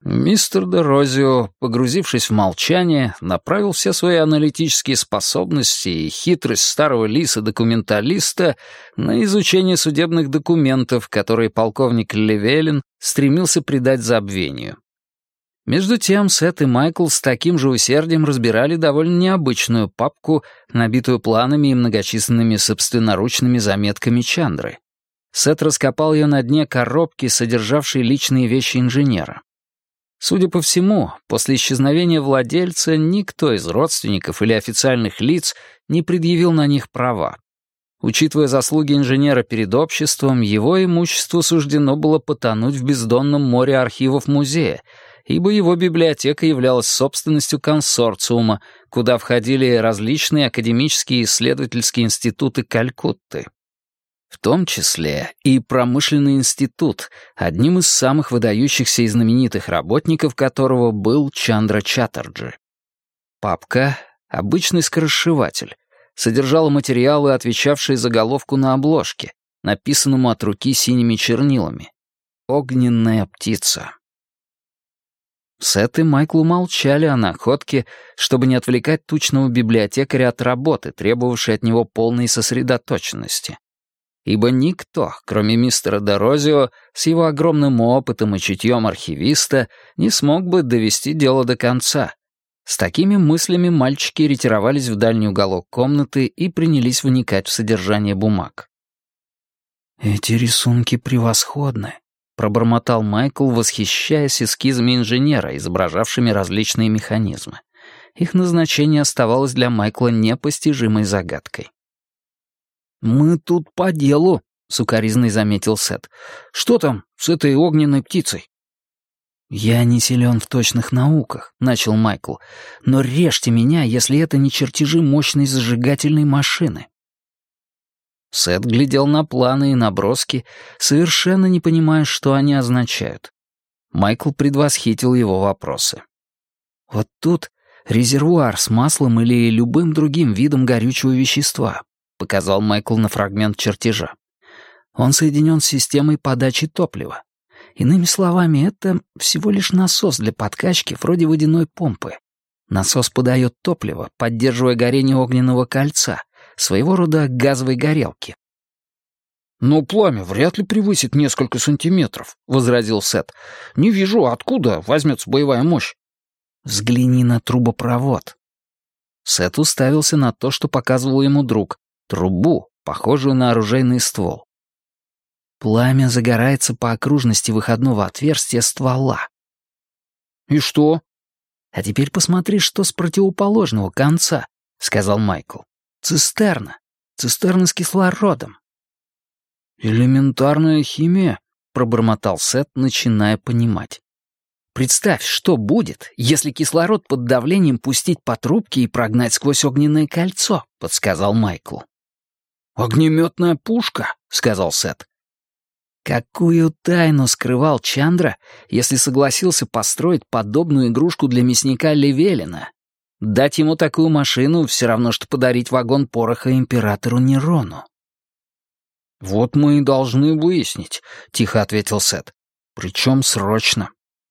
Мистер Дерозио, погрузившись в молчание, направил все свои аналитические способности и хитрость старого лиса-документалиста на изучение судебных документов, которые полковник Левелин стремился придать забвению. Между тем, Сет и Майкл с таким же усердием разбирали довольно необычную папку, набитую планами и многочисленными собственноручными заметками Чандры. Сет раскопал ее на дне коробки, содержавшей личные вещи инженера. Судя по всему, после исчезновения владельца никто из родственников или официальных лиц не предъявил на них права. Учитывая заслуги инженера перед обществом, его имуществу суждено было потонуть в бездонном море архивов музея, ибо его библиотека являлась собственностью консорциума, куда входили различные академические и исследовательские институты Калькутты. В том числе и промышленный институт, одним из самых выдающихся и знаменитых работников которого был Чандра Чаттерджи. Папка, обычный скоросшиватель, содержала материалы, отвечавшие заголовку на обложке, написанному от руки синими чернилами. «Огненная птица». Сет и Майкл умолчали о находке, чтобы не отвлекать тучного библиотекаря от работы, требовавшей от него полной сосредоточенности. Ибо никто, кроме мистера Дерозио, с его огромным опытом и чутьем архивиста, не смог бы довести дело до конца. С такими мыслями мальчики ретировались в дальний уголок комнаты и принялись вникать в содержание бумаг. «Эти рисунки превосходны», — пробормотал Майкл, восхищаясь эскизами инженера, изображавшими различные механизмы. Их назначение оставалось для Майкла непостижимой загадкой. «Мы тут по делу», — с укоризной заметил Сет. «Что там с этой огненной птицей?» «Я не силен в точных науках», — начал Майкл, «но режьте меня, если это не чертежи мощной зажигательной машины». Сет глядел на планы и наброски, совершенно не понимая, что они означают. Майкл предвосхитил его вопросы. «Вот тут резервуар с маслом или любым другим видом горючего вещества», — показал Майкл на фрагмент чертежа. «Он соединен с системой подачи топлива. Иными словами, это всего лишь насос для подкачки вроде водяной помпы. Насос подает топливо, поддерживая горение огненного кольца, своего рода газовой горелки». «Но пламя вряд ли превысит несколько сантиметров», — возразил Сет. «Не вижу, откуда возьмется боевая мощь». «Взгляни на трубопровод». Сет уставился на то, что показывал ему друг, трубу, похожую на оружейный ствол. Пламя загорается по окружности выходного отверстия ствола. «И что?» «А теперь посмотри, что с противоположного конца», — сказал Майкл. «Цистерна. Цистерна с кислородом». «Элементарная химия», — пробормотал Сет, начиная понимать. «Представь, что будет, если кислород под давлением пустить по трубке и прогнать сквозь огненное кольцо», — подсказал Майкл. «Огнеметная пушка», — сказал Сет. Какую тайну скрывал Чандра, если согласился построить подобную игрушку для мясника Левелина? Дать ему такую машину все равно, что подарить вагон пороха императору Нерону. «Вот мы и должны выяснить», — тихо ответил Сет. «Причем срочно».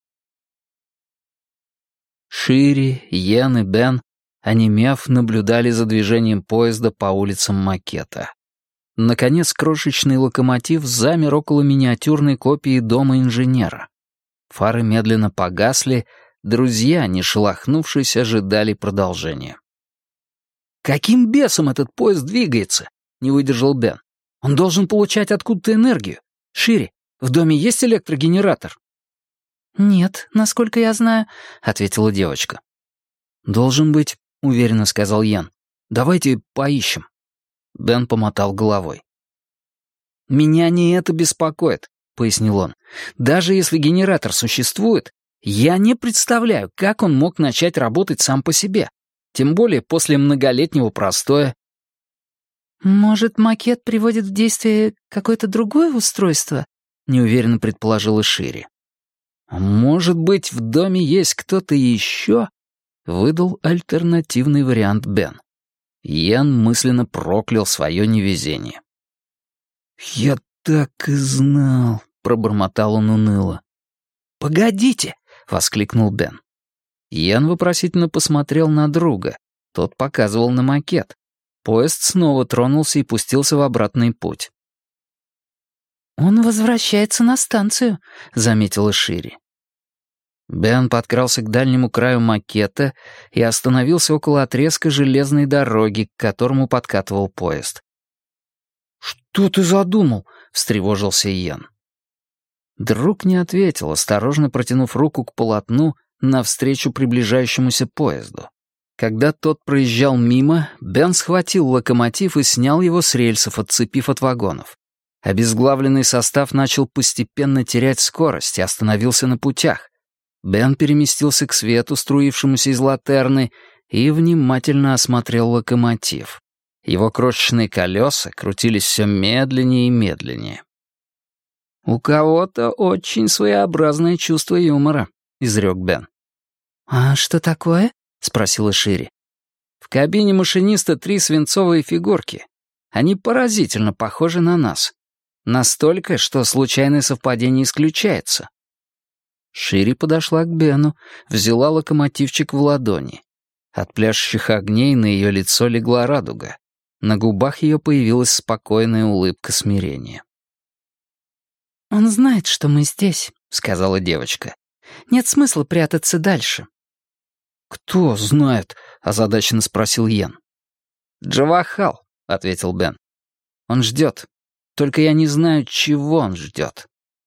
Шири, Йен и Бен, онемев, наблюдали за движением поезда по улицам макета. Наконец, крошечный локомотив замер около миниатюрной копии дома инженера. Фары медленно погасли, друзья, не шелохнувшись, ожидали продолжения. «Каким бесом этот поезд двигается?» — не выдержал Бен. «Он должен получать откуда-то энергию. Шири, в доме есть электрогенератор?» «Нет, насколько я знаю», — ответила девочка. «Должен быть», — уверенно сказал Ян. «Давайте поищем». Бен помотал головой. «Меня не это беспокоит», — пояснил он. «Даже если генератор существует, я не представляю, как он мог начать работать сам по себе, тем более после многолетнего простоя». «Может, макет приводит в действие какое-то другое устройство?» — неуверенно предположила Шири. «Может быть, в доме есть кто-то еще?» — выдал альтернативный вариант Бен. Йен мысленно проклял свое невезение. «Я так и знал», — пробормотал он уныло. «Погодите!» — воскликнул Бен. Йен вопросительно посмотрел на друга. Тот показывал на макет. Поезд снова тронулся и пустился в обратный путь. «Он возвращается на станцию», — заметила Шири. Бен подкрался к дальнему краю макета и остановился около отрезка железной дороги, к которому подкатывал поезд. «Что ты задумал?» — встревожился Йен. Друг не ответил, осторожно протянув руку к полотну навстречу приближающемуся поезду. Когда тот проезжал мимо, Бен схватил локомотив и снял его с рельсов, отцепив от вагонов. Обезглавленный состав начал постепенно терять скорость и остановился на путях. Бен переместился к свету, струившемуся из латерны, и внимательно осмотрел локомотив. Его крошечные колеса крутились все медленнее и медленнее. «У кого-то очень своеобразное чувство юмора», — изрек Бен. «А что такое?» — спросила Шири. «В кабине машиниста 3 свинцовые фигурки. Они поразительно похожи на нас. Настолько, что случайное совпадение исключается». Шири подошла к Бену, взяла локомотивчик в ладони. От пляшущих огней на ее лицо легла радуга. На губах ее появилась спокойная улыбка смирения. «Он знает, что мы здесь», — сказала девочка. «Нет смысла прятаться дальше». «Кто знает?» — озадаченно спросил Йен. «Джавахал», — ответил Бен. «Он ждет. Только я не знаю, чего он ждет».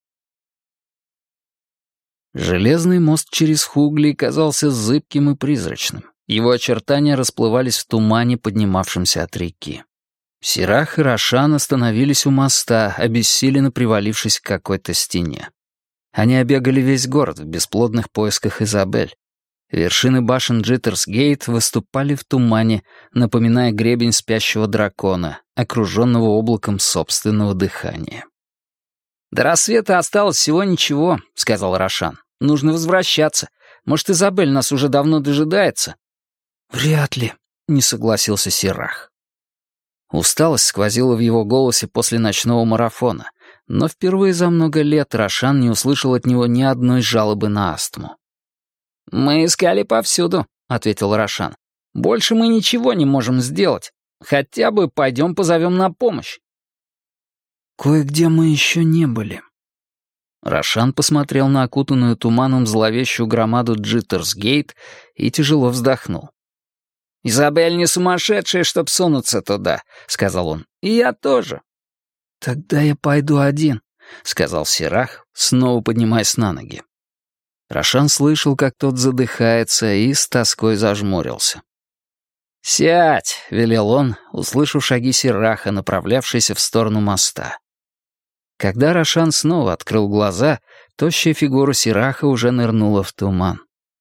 Железный мост через Хугли казался зыбким и призрачным. Его очертания расплывались в тумане, поднимавшемся от реки. Сирах и Рошан остановились у моста, обессиленно привалившись к какой-то стене. Они обегали весь город в бесплодных поисках Изабель. Вершины башен Джиттерс-Гейт выступали в тумане, напоминая гребень спящего дракона, окруженного облаком собственного дыхания. «До рассвета осталось всего ничего», — сказал Рошан. «Нужно возвращаться. Может, Изабель нас уже давно дожидается?» «Вряд ли», — не согласился Сирах. Усталость сквозила в его голосе после ночного марафона, но впервые за много лет Рошан не услышал от него ни одной жалобы на астму. «Мы искали повсюду», — ответил Рошан. «Больше мы ничего не можем сделать. Хотя бы пойдем позовем на помощь». «Кое-где мы еще не были». Рошан посмотрел на окутанную туманом зловещую громаду Джиттерс-Гейт и тяжело вздохнул. «Изабель не сумасшедшая, чтоб сунуться туда», — сказал он. «И я тоже». «Тогда я пойду один», — сказал Сирах, снова поднимаясь на ноги. Рошан слышал, как тот задыхается, и с тоской зажмурился. «Сядь», — велел он, услышав шаги Сираха, направлявшиеся в сторону моста. Когда Рошан снова открыл глаза, тощая фигура Сираха уже нырнула в туман.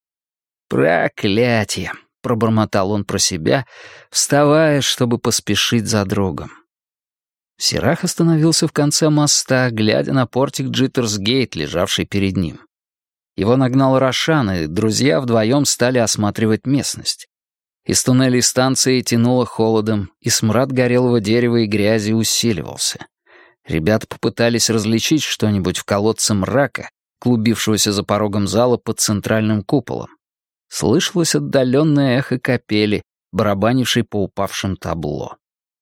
«Проклятие!» — пробормотал он про себя, вставая, чтобы поспешить за другом. Сирах остановился в конце моста, глядя на портик Джиттерс-Гейт, лежавший перед ним. Его нагнал Рошан, и друзья вдвоем стали осматривать местность. Из туннелей станции тянуло холодом, и смрад горелого дерева и грязи усиливался. Ребята попытались различить что-нибудь в колодце мрака, клубившегося за порогом зала под центральным куполом. Слышалось отдаленное эхо капели, барабанившей по упавшим табло.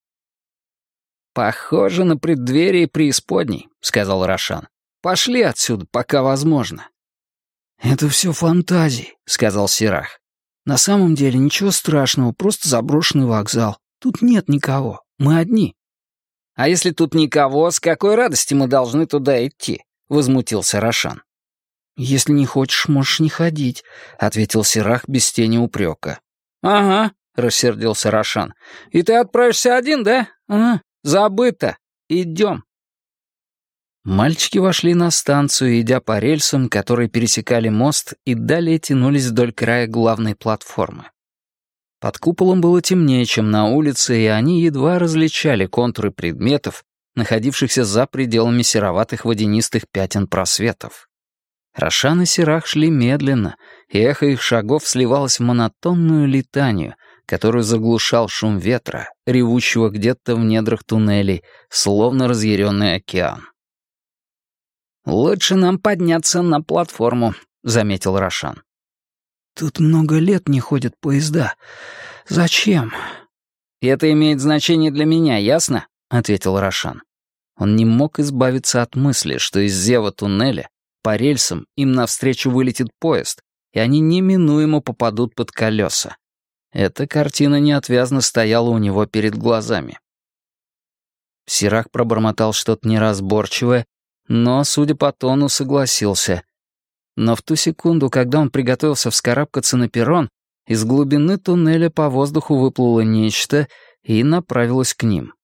«Похоже на преддверие преисподней», — сказал Рошан. «Пошли отсюда, пока возможно». «Это все фантазии», — сказал Сирах. «На самом деле ничего страшного, просто заброшенный вокзал. Тут нет никого, мы одни». «А если тут никого, с какой радости мы должны туда идти?» — возмутился Рошан. «Если не хочешь, можешь не ходить», — ответил Сирах без тени упрека. «Ага», — рассердился Рошан. «И ты отправишься один, да? Ага, забыто. Идем». Мальчики вошли на станцию, идя по рельсам, которые пересекали мост и далее тянулись вдоль края главной платформы. Под куполом было темнее, чем на улице, и они едва различали контуры предметов, находившихся за пределами сероватых водянистых пятен просветов. Рошан и Сирах шли медленно, и эхо их шагов сливалось в монотонную летанию, которую заглушал шум ветра, ревущего где-то в недрах туннелей, словно разъяренный океан. «Лучше нам подняться на платформу», — заметил Рошан. «Тут много лет не ходят поезда. Зачем?» «И это имеет значение для меня, ясно?» — ответил Рошан. Он не мог избавиться от мысли, что из зева туннеля по рельсам им навстречу вылетит поезд, и они неминуемо попадут под колеса. Эта картина неотвязно стояла у него перед глазами. Сирах пробормотал что-то неразборчивое, но, судя по тону, согласился. Но в ту секунду, когда он приготовился вскарабкаться на перрон, из глубины туннеля по воздуху выплыло нечто и направилось к ним.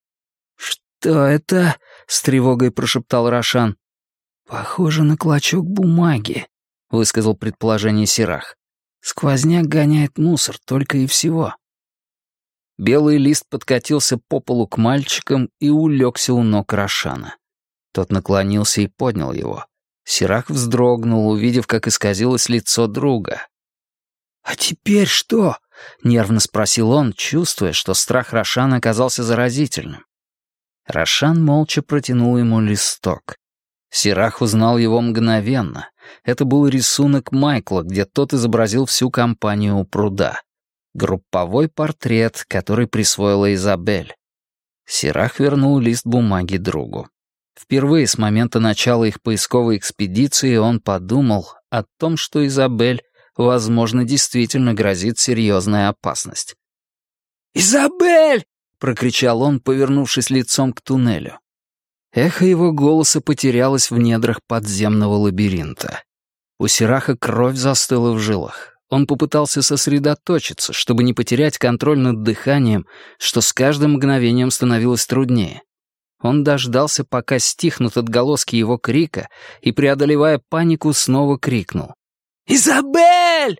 «Что это?» — с тревогой прошептал Рошан. «Похоже на клочок бумаги», — высказал предположение Сирах. «Сквозняк гоняет мусор, только и всего». Белый лист подкатился по полу к мальчикам и улегся у ног Рошана. Тот наклонился и поднял его. Сирах вздрогнул, увидев, как исказилось лицо друга. «А теперь что?» — нервно спросил он, чувствуя, что страх Рошана оказался заразительным. Рошан молча протянул ему листок. Сирах узнал его мгновенно. Это был рисунок Майкла, где тот изобразил всю компанию у пруда. Групповой портрет, который присвоила Изабель. Сирах вернул лист бумаги другу. Впервые с момента начала их поисковой экспедиции он подумал о том, что Изабель, возможно, действительно грозит серьезная опасность. «Изабель!» — прокричал он, повернувшись лицом к туннелю. Эхо его голоса потерялось в недрах подземного лабиринта. У Сираха кровь застыла в жилах. Он попытался сосредоточиться, чтобы не потерять контроль над дыханием, что с каждым мгновением становилось труднее. Он дождался, пока стихнут отголоски его крика, и, преодолевая панику, снова крикнул. «Изабель!»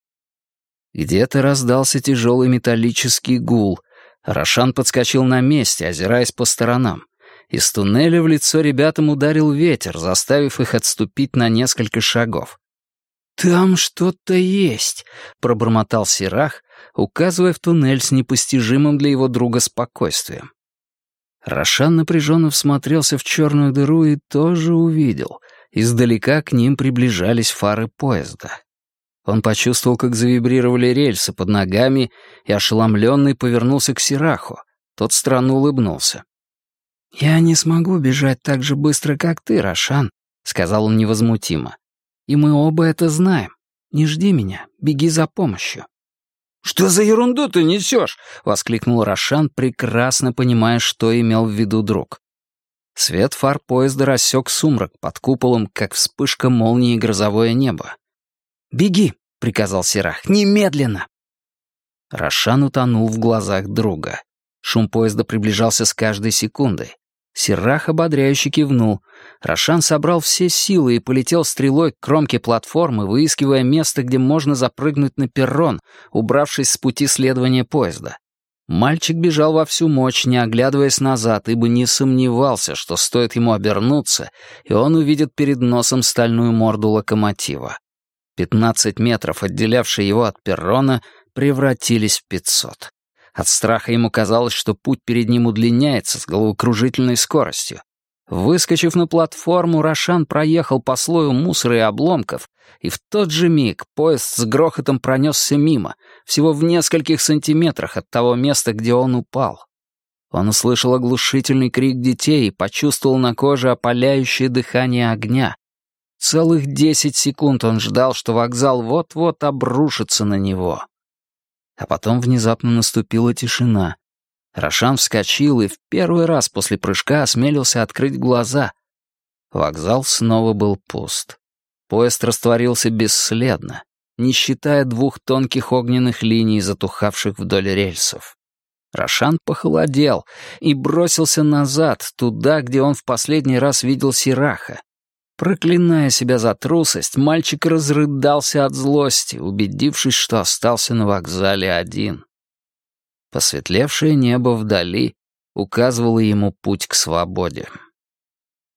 Где-то раздался тяжелый металлический гул. Рошан подскочил на месте, озираясь по сторонам. Из туннеля в лицо ребятам ударил ветер, заставив их отступить на несколько шагов. «Там что-то есть», — пробормотал Сирах, указывая в туннель с непостижимым для его друга спокойствием. Рошан напряженно всмотрелся в черную дыру и тоже увидел. Издалека к ним приближались фары поезда. Он почувствовал, как завибрировали рельсы под ногами, и ошеломленный повернулся к Сираху. Тот странно улыбнулся. «Я не смогу бежать так же быстро, как ты, Рошан», — сказал он невозмутимо. «И мы оба это знаем. Не жди меня, беги за помощью». «Что за ерунду ты несешь?» — воскликнул Рошан, прекрасно понимая, что имел в виду друг. Свет фар поезда рассек сумрак под куполом, как вспышка молнии и грозовое небо. «Беги», — приказал Сирах, — «немедленно». Рошан утонул в глазах друга. Шум поезда приближался с каждой секундой. Сирах ободряюще кивнул. Рошан собрал все силы и полетел стрелой к кромке платформы, выискивая место, где можно запрыгнуть на перрон, убравшись с пути следования поезда. Мальчик бежал во всю мощь, не оглядываясь назад, ибо не сомневался, что стоит ему обернуться, и он увидит перед носом стальную морду локомотива. 15 метров, отделявшие его от перрона, превратились в 500. От страха ему казалось, что путь перед ним удлиняется с головокружительной скоростью. Выскочив на платформу, Рошан проехал по слою мусора и обломков, и в тот же миг поезд с грохотом пронесся мимо, всего в нескольких сантиметрах от того места, где он упал. Он услышал оглушительный крик детей и почувствовал на коже опаляющее дыхание огня. Целых 10 секунд он ждал, что вокзал вот-вот обрушится на него. А потом внезапно наступила тишина. Рошан вскочил и в первый раз после прыжка осмелился открыть глаза. Вокзал снова был пуст. Поезд растворился бесследно, не считая 2 тонких огненных линий, затухавших вдоль рельсов. Рошан похолодел и бросился назад, туда, где он в последний раз видел Сираха. Проклиная себя за трусость, мальчик разрыдался от злости, убедившись, что остался на вокзале один. Посветлевшее небо вдали указывало ему путь к свободе.